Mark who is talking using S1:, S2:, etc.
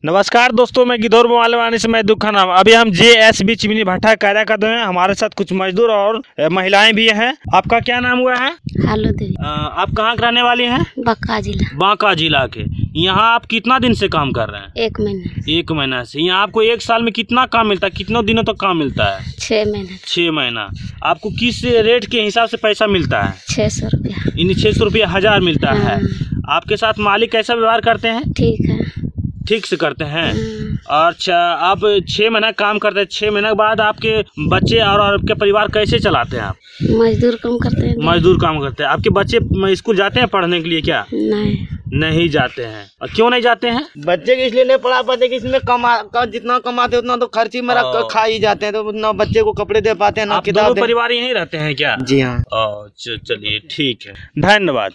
S1: नमस्कार दोस्तों, मैं गिद्धौर मोबाइल से मैं दुखा नाम। अभी हम JSB चिमनी भट्टा कार्य कर हैं। हमारे साथ कुछ मजदूर और महिलाएं भी हैं। आपका क्या नाम हुआ है?
S2: हेलो देवी।
S1: आप कहाँ के रहने वाली हैं?
S2: बांका जिला।
S1: बांका जिला के। यहाँ आप कितना दिन से काम कर रहे हैं?
S2: 1 महीना।
S1: 1 महीना से। यहाँ आपको 1 साल में कितना काम मिलता है? कितनों दिनों तक काम मिलता है?
S2: 6 महीना।
S1: 6 महीना। आपको किस रेट के हिसाब से पैसा मिलता है?
S2: 600 रुपया।
S1: इन 600 रुपया 1000 मिलता है। आपके साथ मालिक कैसा व्यवहार करते हैं?
S2: ठीक है।
S1: ठीक से करते हैं। अच्छा, आप 6 महीना काम करते हैं। 6 महीने के बाद आपके बच्चे और आपके परिवार कैसे चलाते हैं आप?
S2: मजदूर काम करते हैं।
S1: मजदूर काम करते हैं। आपके बच्चे स्कूल जाते हैं पढ़ने के लिए क्या? नहीं जाते हैं। और क्यों नहीं जाते हैं?
S3: बच्चे के इसलिए नहीं पढ़ा पाते कि इसमें जितना कमाते उतना तो खर्ची में खा ही जाते हैं, तो उतना बच्चे को कपड़े दे पाते हैं ना
S1: आप
S3: किताब।
S1: दोनों परिवार यहीं रहते हैं क्या?
S3: जी हाँ।
S1: चलिए ठीक है, धन्यवाद।